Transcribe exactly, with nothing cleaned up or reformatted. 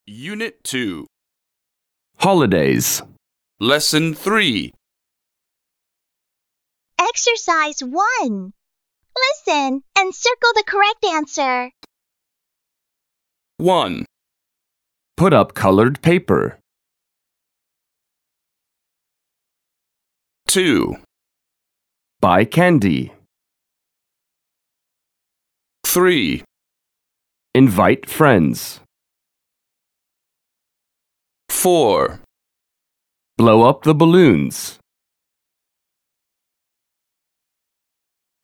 Unit two. Holidays. Lesson three. Exercise one. Listen and circle the correct answer. one. Put up colored paper. two. Buy candy. three. Invite friends. four. Blow up the balloons.